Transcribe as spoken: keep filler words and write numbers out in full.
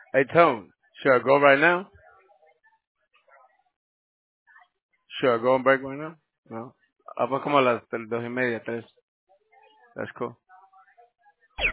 Hey, Tone, should I go right now? Should I go on break right now? No. I'm gonna come a las tres, dos y media, tres. That's cool.